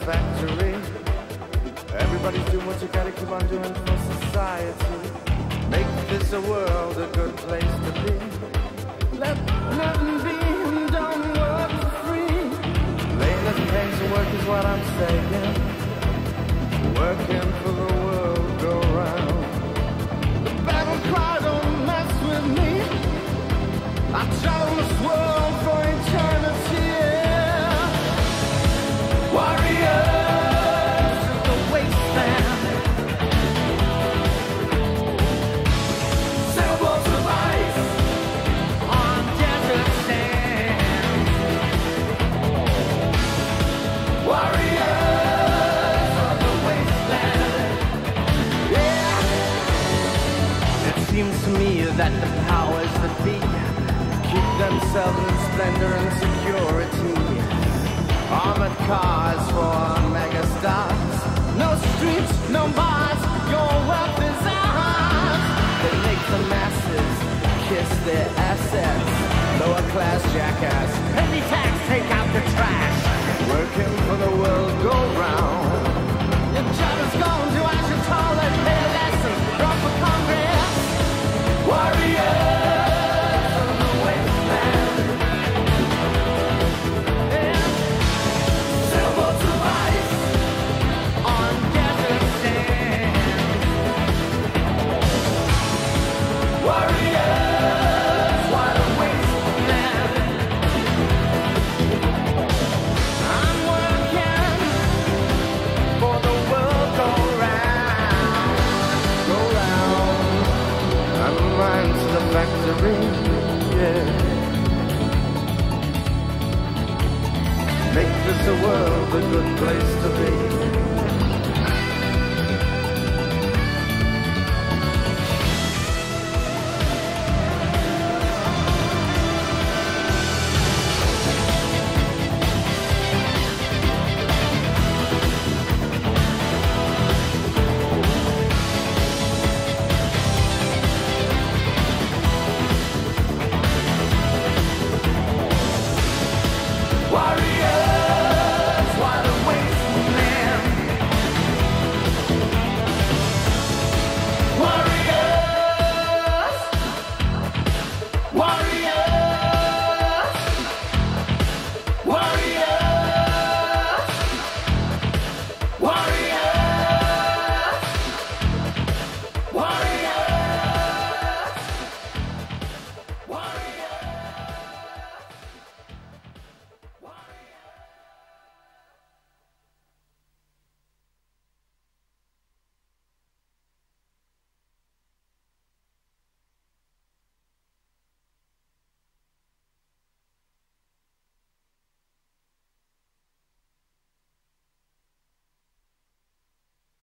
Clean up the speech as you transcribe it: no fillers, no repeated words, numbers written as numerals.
factory. Everybody's doing what you gotta keep on doing for society. Make this a world a good place to be. Let nothing be, don't work for free. Laying us paying to work is what I'm saying. Working for the world go round. The battle cry, don't mess with me. I travel this world for eternity. Warriors of the wasteland, sailboats of ice on desert sand. Warriors of the wasteland, yeah. It seems to me that the powers that be keep themselves in splendor and security. Armored cars for megastars. No streets, no bars, your wealth is ours. They make the masses kiss their assets. Lower class jackass, heavy tax, take out the trash. Working for the world go round. Your job is gone to ask your toilet, pay a lesson, run for Congress. Warriors. Factory, yeah. Make this a world a good place to be. Warriors!